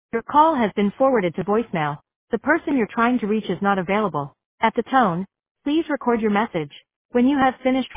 Your call has been forwarded to voicemail. The person you're trying to reach is not available. At the tone, please record your message. When you have finished